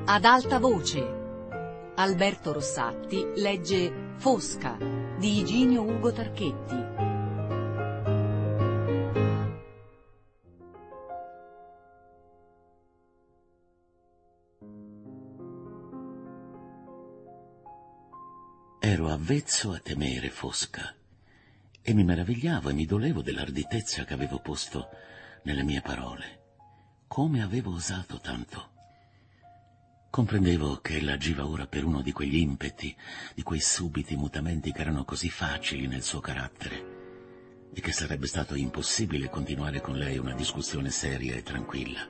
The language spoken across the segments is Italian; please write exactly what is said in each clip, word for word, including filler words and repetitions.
Ad alta voce. Alberto Rossatti legge Fosca di Iginio Ugo Tarchetti. Ero avvezzo a temere Fosca e mi meravigliavo e mi dolevo dell'arditezza che avevo posto nelle mie parole. Come avevo osato tanto? Comprendevo che ella agiva ora per uno di quegli impeti, di quei subiti mutamenti che erano così facili nel suo carattere e che sarebbe stato impossibile continuare con lei una discussione seria e tranquilla.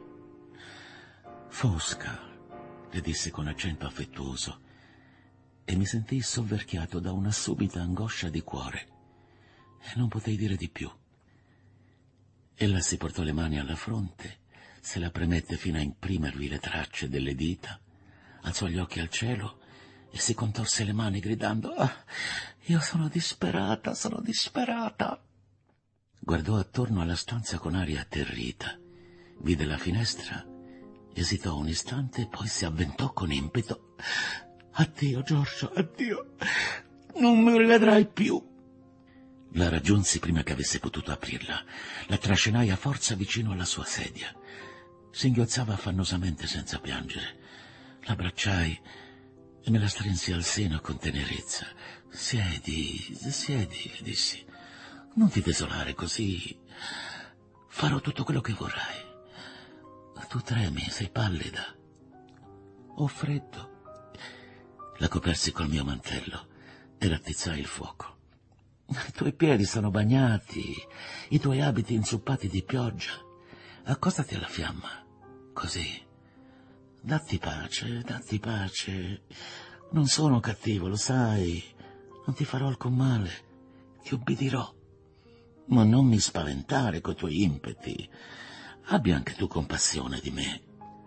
Fosca, le disse con accento affettuoso, e mi sentii sovverchiato da una subita angoscia di cuore e non potei dire di più. Ella si portò le mani alla fronte, se la premette fino a imprimervi le tracce delle dita, alzò gli occhi al cielo e si contorse le mani gridando «Ah, io sono disperata, sono disperata!» Guardò attorno alla stanza con aria atterrita, vide la finestra, esitò un istante e poi si avventò con impeto. «Addio, Giorgio, addio, non mi rivedrai più!» La raggiunsi prima che avesse potuto aprirla, la trascinai a forza vicino alla sua sedia. Singhiozzava affannosamente senza piangere. L'abbracciai e me la strinsi al seno con tenerezza. «Siedi, siedi», le dissi. «Non ti desolare così. Farò tutto quello che vorrai. Tu tremi, sei pallida. Ho freddo». La copersi col mio mantello e rattizzai il fuoco. «I tuoi piedi sono bagnati, i tuoi abiti inzuppati di pioggia. Accostati alla fiamma, così. Datti pace, datti pace. Non sono cattivo, lo sai. Non ti farò alcun male. Ti ubbidirò. Ma non mi spaventare coi tuoi impeti. Abbi anche tu compassione di me».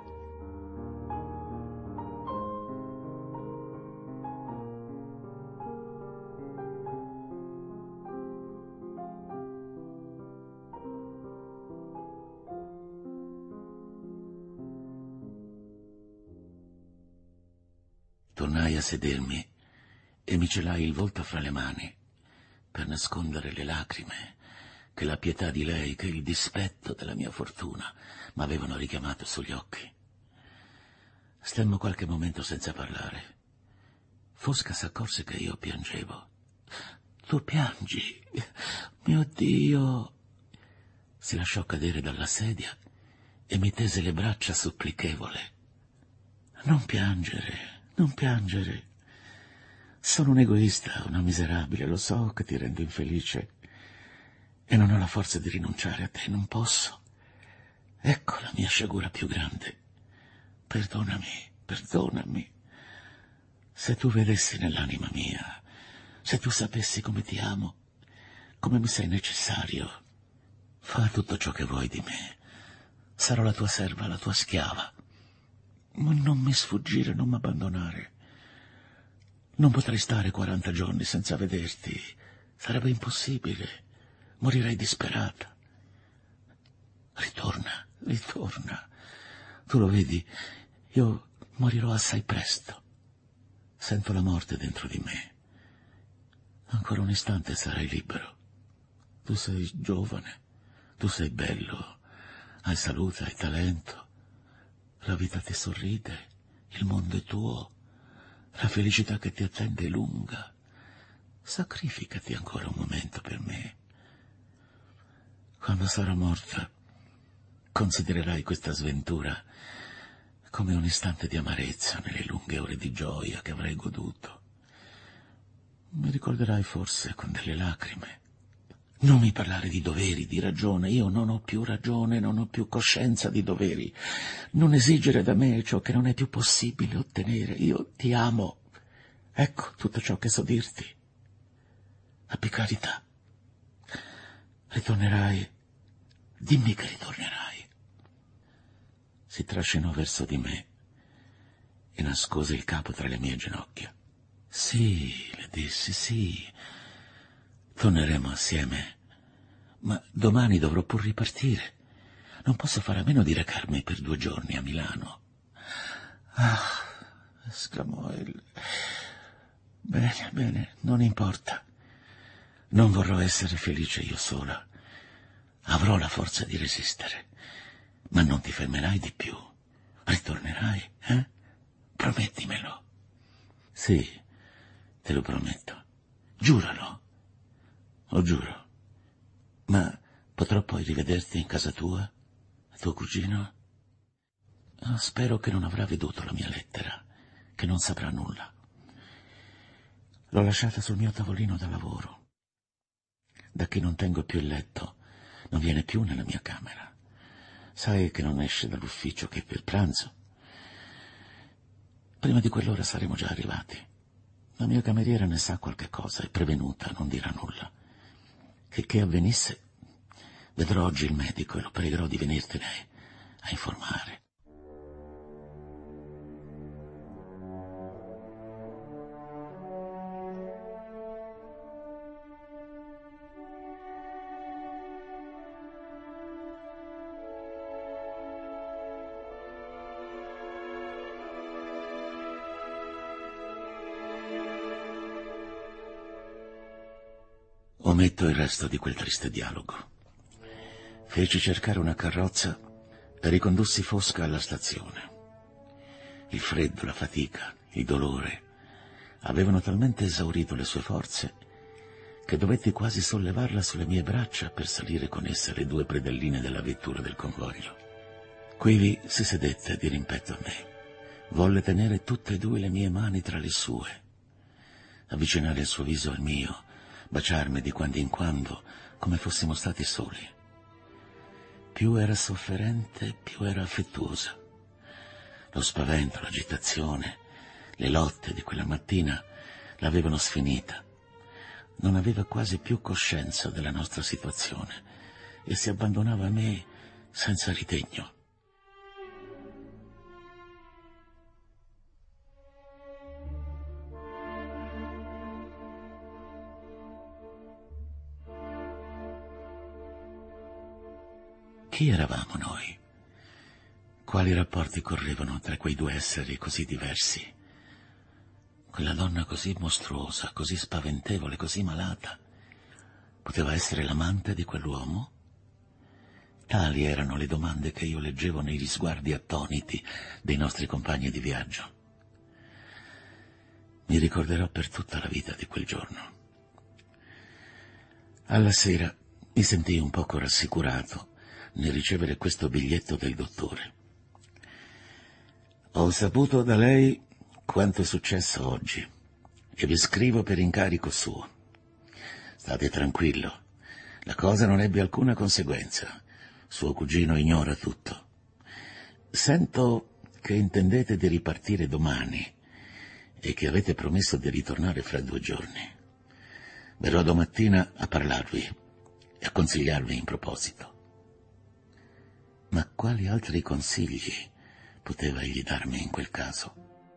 Tornai a sedermi e mi celai il volto fra le mani per nascondere le lacrime che la pietà di lei, che il dispetto della mia fortuna m'avevano richiamato sugli occhi. Stemmo qualche momento senza parlare. Fosca s'accorse che io piangevo. «Tu piangi? Mio Dio!» Si lasciò cadere dalla sedia e mi tese le braccia supplichevole. «Non piangere, non piangere. Sono un egoista, una miserabile, lo so che ti rendo infelice e non ho la forza di rinunciare a te, non posso. Ecco la mia sciagura più grande. Perdonami, perdonami. Se tu vedessi nell'anima mia, se tu sapessi come ti amo, come mi sei necessario, fa tutto ciò che vuoi di me. Sarò la tua serva, la tua schiava. Ma non mi sfuggire, non m'abbandonare. Non potrei stare quaranta giorni senza vederti. Sarebbe impossibile. Morirei disperata. Ritorna, ritorna. Tu lo vedi, io morirò assai presto. Sento la morte dentro di me. Ancora un istante sarai libero. Tu sei giovane, tu sei bello, hai salute, hai talento. La vita ti sorride, il mondo è tuo, la felicità che ti attende è lunga. Sacrificati ancora un momento per me. Quando sarò morta, considererai questa sventura come un istante di amarezza nelle lunghe ore di gioia che avrai goduto. Mi ricorderai forse con delle lacrime. Non mi parlare di doveri, di ragione. Io non ho più ragione, non ho più coscienza di doveri. Non esigere da me ciò che non è più possibile ottenere. Io ti amo. Ecco tutto ciò che so dirti. Abbi carità. Ritornerai. Dimmi che ritornerai. Si trascinò verso di me e nascose il capo tra le mie ginocchia. Sì, le dissi, sì. Torneremo assieme, ma domani dovrò pur ripartire. Non posso fare a meno di recarmi per due giorni a Milano. Ah, esclamò il... Bene, bene, non importa. Non vorrò essere felice io sola. Avrò la forza di resistere. Ma non ti fermerai di più. Ritornerai, eh? Promettimelo. Sì, te lo prometto. Giuralo. Lo giuro. Ma potrò poi rivederti in casa tua? Tuo cugino? Oh, spero che non avrà veduto la mia lettera, che non saprà nulla. L'ho lasciata sul mio tavolino da lavoro. Da che non tengo più il letto, non viene più nella mia camera. Sai che non esce dall'ufficio che per pranzo. Prima di quell'ora saremo già arrivati. La mia cameriera ne sa qualche cosa, è prevenuta, non dirà nulla. Che che avvenisse, vedrò oggi il medico e lo pregherò di venirtene a informare. Ometto il resto di quel triste dialogo. Feci cercare una carrozza e ricondussi Fosca alla stazione. Il freddo, la fatica, il dolore avevano talmente esaurito le sue forze che dovetti quasi sollevarla sulle mie braccia per salire con essa le due predelline della vettura del convoglio. Quivi si sedette di rimpetto a me. Volle tenere tutte e due le mie mani tra le sue, avvicinare il suo viso al mio, baciarmi di quando in quando, come fossimo stati soli. Più era sofferente, più era affettuosa. Lo spavento, l'agitazione, le lotte di quella mattina l'avevano sfinita. Non aveva quasi più coscienza della nostra situazione e si abbandonava a me senza ritegno. Chi eravamo noi? Quali rapporti correvano tra quei due esseri così diversi? Quella donna così mostruosa, così spaventevole, così malata, poteva essere l'amante di quell'uomo? Tali erano le domande che io leggevo negli sguardi attoniti dei nostri compagni di viaggio. Mi ricorderò per tutta la vita di quel giorno. Alla sera mi sentii un poco rassicurato nel ricevere questo biglietto del dottore. Ho saputo da lei quanto è successo oggi e vi scrivo per incarico suo. State tranquillo, la cosa non ebbe alcuna conseguenza. Suo cugino ignora tutto. Sento che intendete di ripartire domani e che avete promesso di ritornare fra due giorni. Verrò domattina a parlarvi e a consigliarvi in proposito. Ma quali altri consigli poteva egli darmi in quel caso?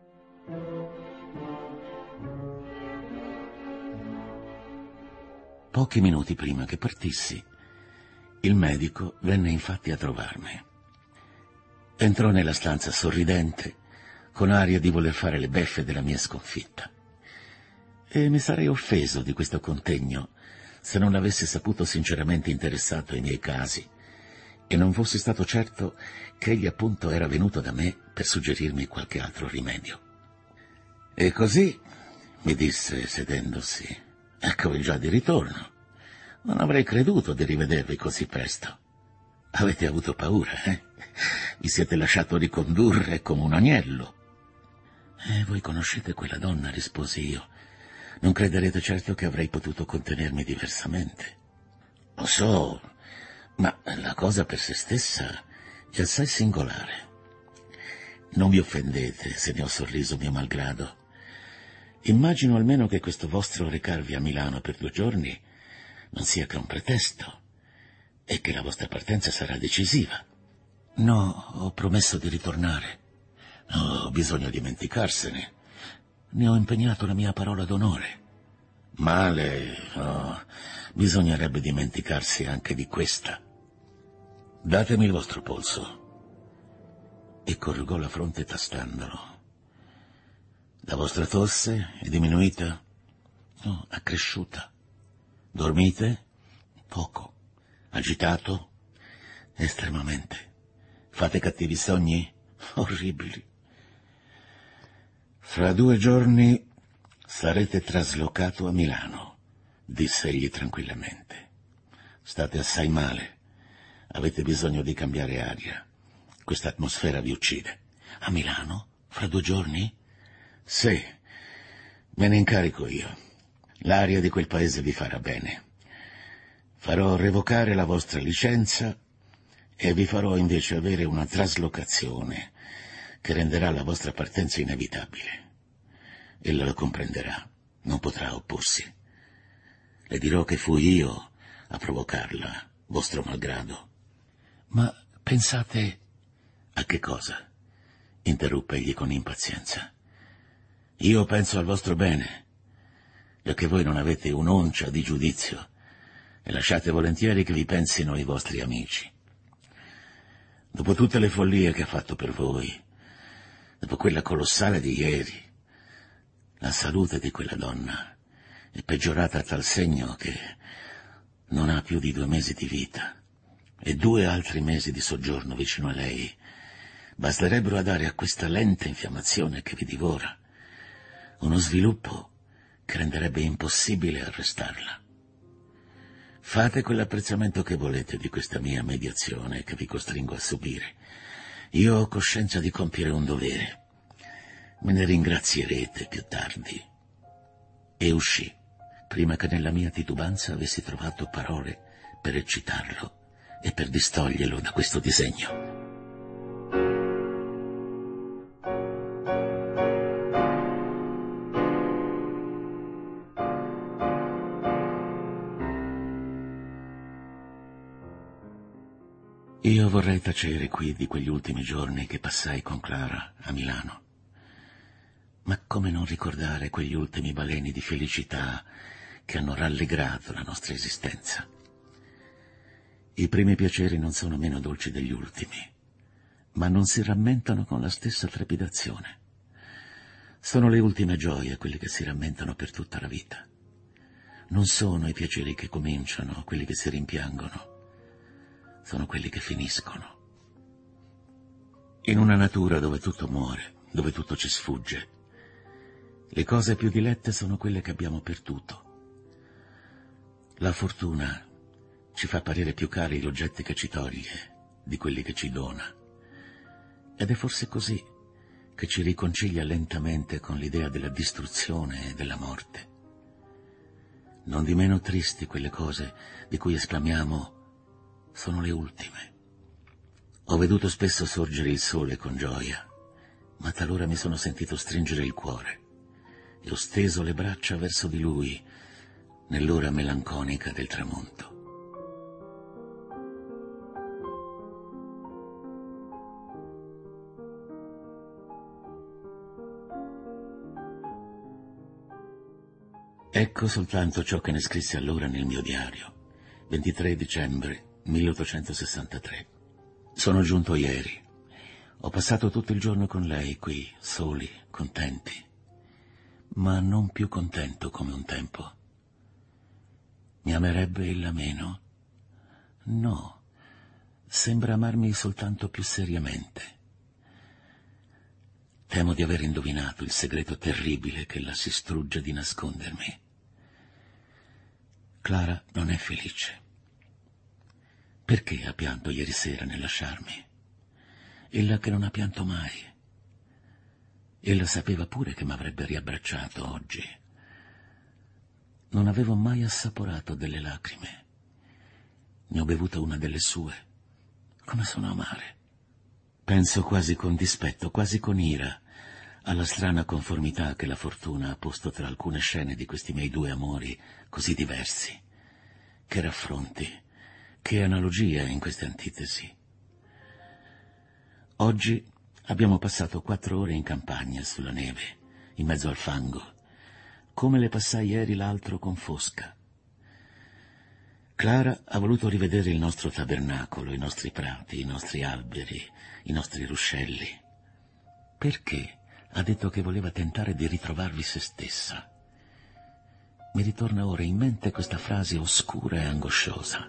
Pochi minuti prima che partissi, il medico venne infatti a trovarmi. Entrò nella stanza sorridente, con aria di voler fare le beffe della mia sconfitta. E mi sarei offeso di questo contegno se non avessi saputo sinceramente interessato ai miei casi e non fossi stato certo che egli appunto era venuto da me per suggerirmi qualche altro rimedio. E così, mi disse sedendosi, eccovi già di ritorno. Non avrei creduto di rivedervi così presto. Avete avuto paura, eh? Vi siete lasciato ricondurre come un agnello. E voi conoscete quella donna, risposi io. Non crederete certo che avrei potuto contenermi diversamente. Lo so, ma la cosa per se stessa è assai singolare. Non vi offendete se ne ho sorriso mio malgrado. Immagino almeno che questo vostro recarvi a Milano per due giorni non sia che un pretesto e che la vostra partenza sarà decisiva. No, ho promesso di ritornare. No, ho bisogno dimenticarsene. Ne ho impegnato la mia parola d'onore. Male, no, bisognerebbe dimenticarsi anche di questa. Datemi il vostro polso. E corrugò la fronte tastandolo. La vostra tosse è diminuita? No, è cresciuta. Dormite? Poco. Agitato? Estremamente. Fate cattivi sogni? Orribili. Fra due giorni sarete traslocato a Milano, diss'egli tranquillamente. State assai male. Avete bisogno di cambiare aria. Questa atmosfera vi uccide. A Milano? Fra due giorni? Sì, me ne incarico io. L'aria di quel paese vi farà bene. Farò revocare la vostra licenza e vi farò invece avere una traslocazione che renderà la vostra partenza inevitabile. Ella lo comprenderà, non potrà opporsi. Le dirò che fui io a provocarla, vostro malgrado. Ma pensate... A che cosa? Interruppe egli con impazienza. Io penso al vostro bene, giacché voi non avete un'oncia di giudizio e lasciate volentieri che vi pensino i vostri amici. Dopo tutte le follie che ha fatto per voi, dopo quella colossale di ieri, la salute di quella donna è peggiorata a tal segno che non ha più di due mesi di vita e due altri mesi di soggiorno vicino a lei basterebbero a dare a questa lenta infiammazione che vi divora uno sviluppo che renderebbe impossibile arrestarla. Fate quell'apprezzamento che volete di questa mia mediazione che vi costringo a subire. Io ho coscienza di compiere un dovere. Me ne ringrazierete più tardi. E uscì, prima che nella mia titubanza avessi trovato parole per eccitarlo e per distoglierlo da questo disegno. Io vorrei tacere qui di quegli ultimi giorni che passai con Clara a Milano. Ma come non ricordare quegli ultimi baleni di felicità che hanno rallegrato la nostra esistenza? I primi piaceri non sono meno dolci degli ultimi, ma non si rammentano con la stessa trepidazione. Sono le ultime gioie quelle che si rammentano per tutta la vita. Non sono i piaceri che cominciano, quelli che si rimpiangono. Sono quelli che finiscono. In una natura dove tutto muore, dove tutto ci sfugge, le cose più dilette sono quelle che abbiamo perduto. La fortuna ci fa parere più cari gli oggetti che ci toglie di quelli che ci dona. Ed è forse così che ci riconcilia lentamente con l'idea della distruzione e della morte. Non di meno tristi quelle cose di cui esclamiamo sono le ultime. Ho veduto spesso sorgere il sole con gioia, ma talora mi sono sentito stringere il cuore e ho steso le braccia verso di lui nell'ora melanconica del tramonto. Ecco soltanto ciò che ne scrissi allora nel mio diario, ventitré dicembre milleottocentosessantatré. Sono giunto ieri. Ho passato tutto il giorno con lei qui, soli, contenti, ma non più contento come un tempo. Mi amerebbe ella meno? No, sembra amarmi soltanto più seriamente. Temo di aver indovinato il segreto terribile che ella si strugge di nascondermi. Clara non è felice. Perché ha pianto ieri sera nel lasciarmi? Ella che non ha pianto mai. Ella sapeva pure che m'avrebbe riabbracciato oggi. Non avevo mai assaporato delle lacrime. Ne ho bevuta una delle sue. Come sono amare. Penso quasi con dispetto, quasi con ira, alla strana conformità che la fortuna ha posto tra alcune scene di questi miei due amori così diversi. Che raffronti, che analogia in queste antitesi. Oggi abbiamo passato quattro ore in campagna, sulla neve, in mezzo al fango, come le passai ieri l'altro con Fosca. Clara ha voluto rivedere il nostro tabernacolo, i nostri prati, i nostri alberi, i nostri ruscelli. Perché Ha detto che voleva tentare di ritrovarvi se stessa. Mi ritorna ora in mente questa frase oscura e angosciosa.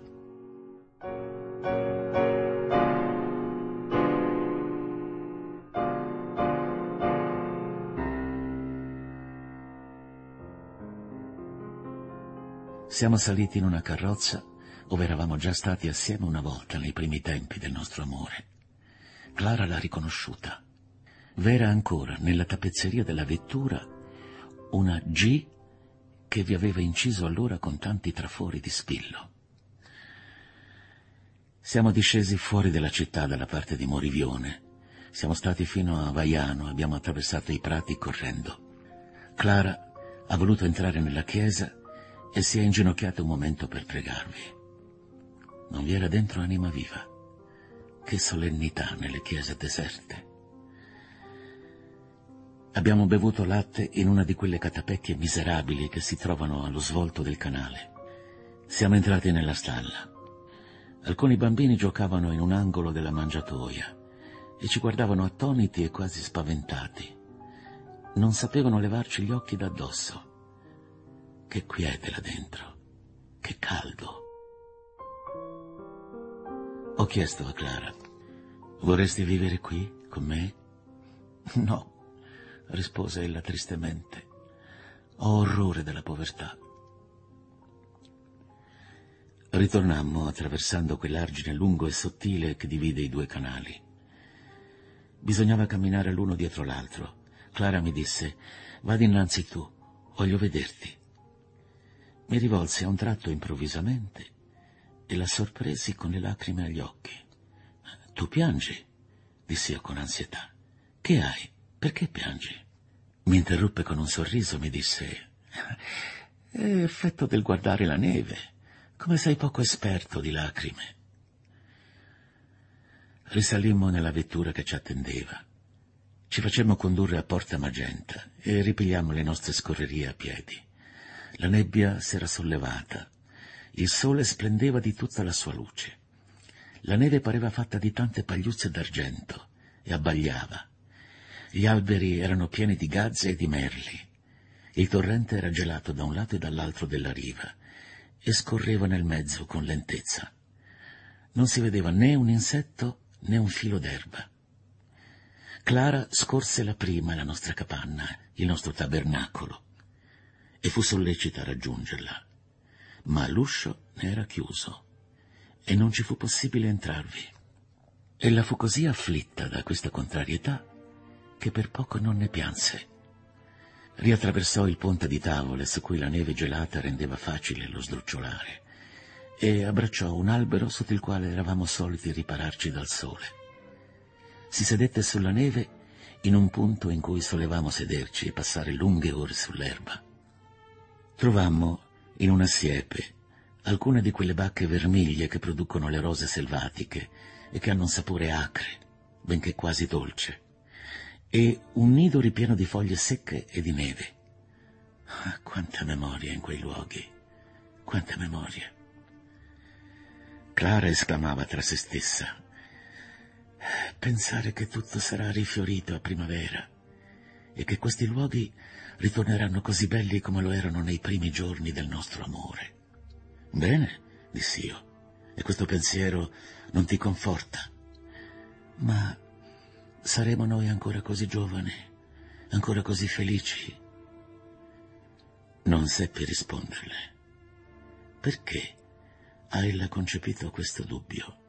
Siamo saliti in una carrozza dove eravamo già stati assieme una volta nei primi tempi del nostro amore. Clara l'ha riconosciuta. V'era ancora nella tappezzeria della vettura una G che vi aveva inciso allora con tanti trafori di spillo. Siamo discesi fuori della città dalla parte di Morivione. Siamo stati fino a Vaiano, abbiamo attraversato i prati correndo. Clara ha voluto entrare nella chiesa e si è inginocchiata un momento per pregarvi. Non vi era dentro anima viva. Che solennità nelle chiese deserte. Abbiamo bevuto latte in una di quelle catapecchie miserabili che si trovano allo svolto del canale. Siamo entrati nella stalla. Alcuni bambini giocavano in un angolo della mangiatoia e ci guardavano attoniti e quasi spaventati. Non sapevano levarci gli occhi da addosso. Che quiete là dentro, che caldo. Ho chiesto a Clara: vorresti vivere qui con me? No, rispose ella tristemente. Ho orrore della povertà. Ritornammo attraversando quell'argine lungo e sottile che divide i due canali. Bisognava camminare l'uno dietro l'altro. Clara mi disse: vadi innanzi tu, voglio vederti. Mi rivolse a un tratto improvvisamente e la sorpresi con le lacrime agli occhi. Tu piangi? Dissi io con ansietà. Che hai? Perché piangi? Mi interruppe con un sorriso, mi disse: è effetto del guardare la neve, come sei poco esperto di lacrime. Risalimmo nella vettura che ci attendeva. Ci facemmo condurre a Porta Magenta e ripigliammo le nostre scorrerie a piedi. La nebbia s'era sollevata, il sole splendeva di tutta la sua luce. La neve pareva fatta di tante pagliuzze d'argento e abbagliava. Gli alberi erano pieni di gazze e di merli. Il torrente era gelato da un lato e dall'altro della riva e scorreva nel mezzo con lentezza. Non si vedeva né un insetto né un filo d'erba. Clara scorse la prima la nostra capanna, il nostro tabernacolo, e fu sollecita a raggiungerla, ma l'uscio ne era chiuso e non ci fu possibile entrarvi. Ella fu così afflitta da questa contrarietà che per poco non ne pianse. Riattraversò il ponte di tavole su cui la neve gelata rendeva facile lo sdrucciolare e abbracciò un albero sotto il quale eravamo soliti ripararci dal sole. Si sedette sulla neve in un punto in cui solevamo sederci e passare lunghe ore sull'erba. Trovammo in una siepe alcune di quelle bacche vermiglie che producono le rose selvatiche e che hanno un sapore acre, benché quasi dolce, e un nido ripieno di foglie secche e di neve. Ah, quante memorie in quei luoghi, quante memorie. Clara esclamava tra se stessa: pensare che tutto sarà rifiorito a primavera e che questi luoghi ritorneranno così belli come lo erano nei primi giorni del nostro amore. Bene, dissi io, e questo pensiero non ti conforta? Ma saremo noi ancora così giovani, ancora così felici? Non seppi risponderle. Perché ha ella concepito questo dubbio?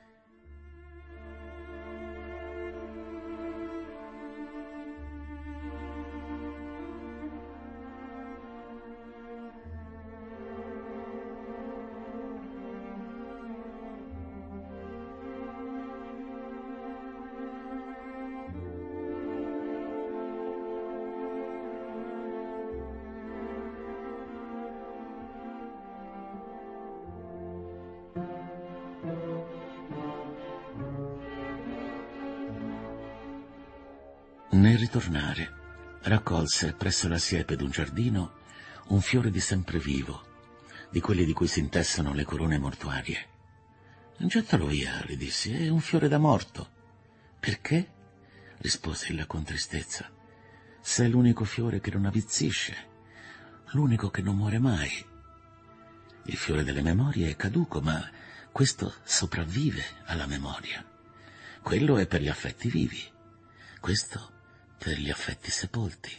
Nel ritornare, raccolse presso la siepe d'un giardino un fiore di semprevivo, di quelli di cui si intessono le corone mortuarie. Gettalo via, le dissi, è un fiore da morto. Perché? Rispose ella con tristezza. Sei l'unico fiore che non avvizzisce, l'unico che non muore mai. Il fiore delle memorie è caduco, ma questo sopravvive alla memoria. Quello è per gli affetti vivi, questo per gli affetti sepolti.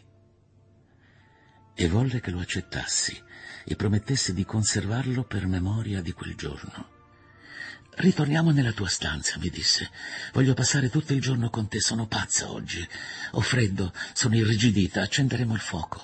E volle che lo accettassi e promettessi di conservarlo per memoria di quel giorno. Ritorniamo nella tua stanza, mi disse. Voglio passare tutto il giorno con te, sono pazza oggi. Ho freddo, sono irrigidita, accenderemo il fuoco.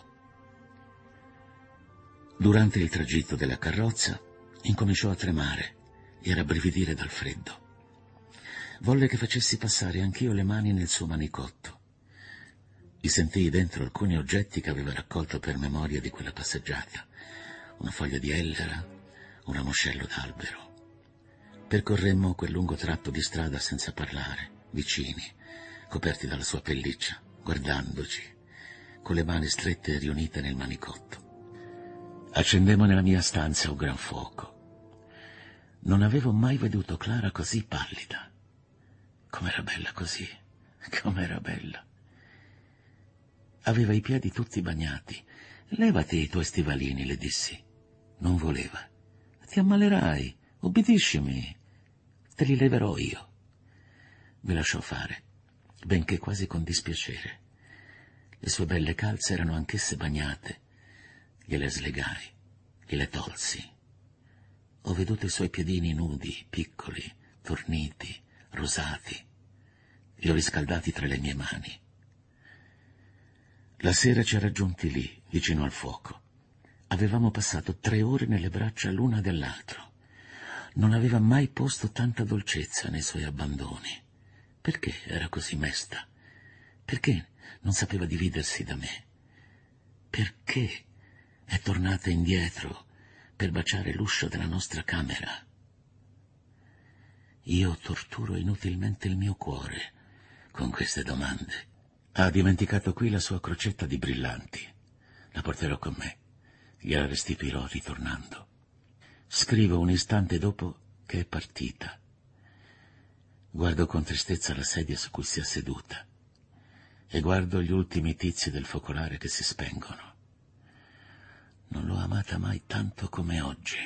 Durante il tragitto della carrozza incominciò a tremare e a rabbrividire dal freddo. Volle che facessi passare anch'io le mani nel suo manicotto. Vi sentii dentro alcuni oggetti che aveva raccolto per memoria di quella passeggiata. Una foglia di ellera, un ramoscello d'albero. Percorremmo quel lungo tratto di strada senza parlare, vicini, coperti dalla sua pelliccia, guardandoci, con le mani strette e riunite nel manicotto. Accendemmo nella mia stanza un gran fuoco. Non avevo mai veduto Clara così pallida. Com'era bella così, com'era bella. Aveva i piedi tutti bagnati. Levati i tuoi stivalini, le dissi. Non voleva. Ti ammalerai, obbediscimi. Te li leverò io. Mi lasciò fare, benché quasi con dispiacere. Le sue belle calze erano anch'esse bagnate. Gliele slegai, gliele tolsi. Ho veduto i suoi piedini nudi, piccoli, torniti, rosati. Li ho riscaldati tra le mie mani. La sera ci ha raggiunti lì, vicino al fuoco. Avevamo passato tre ore nelle braccia l'una dell'altro. Non aveva mai posto tanta dolcezza nei suoi abbandoni. Perché era così mesta? Perché non sapeva dividersi da me? Perché è tornata indietro per baciare l'uscio della nostra camera? Io torturo inutilmente il mio cuore con queste domande. Ha dimenticato qui la sua crocetta di brillanti. La porterò con me. Gliela restituirò ritornando. Scrivo un istante dopo che è partita. Guardo con tristezza la sedia su cui si è seduta e guardo gli ultimi tizi del focolare che si spengono. Non l'ho amata mai tanto come oggi.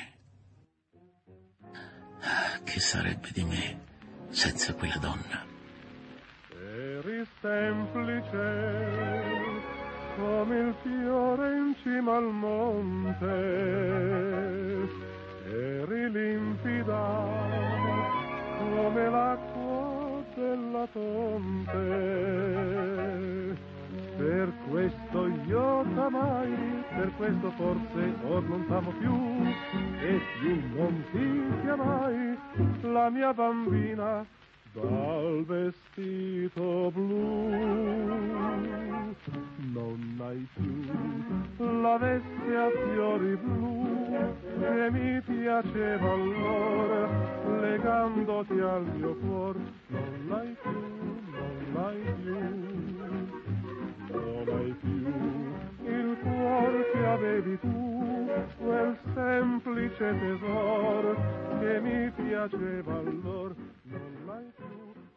Ah, che sarebbe di me senza quella donna? Eri semplice come il fiore in cima al monte, eri limpida come l'acqua della fonte. Per questo io t'amai, per questo forse or non t'amo più, e più non ti chiamai la mia bambina dal vestito blu. Non hai più la veste a fiori blu che mi piaceva allora, legandoti al mio cuor. Non l'hai più, non l'hai più, non hai più il cuor che avevi tu, quel semplice tesoro che mi piaceva allora. Non l'hai più.